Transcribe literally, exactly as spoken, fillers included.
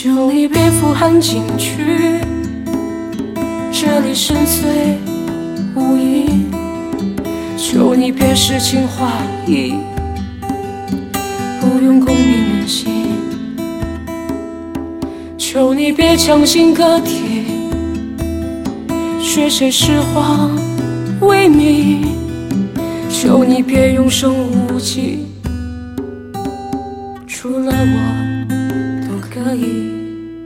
求你别俯瞰进去，这里深邃无垠。求你别诗情画意，不用功名人心。求你别强行割题，学谁诗画为名。求你别永生无忌，除了我都可以。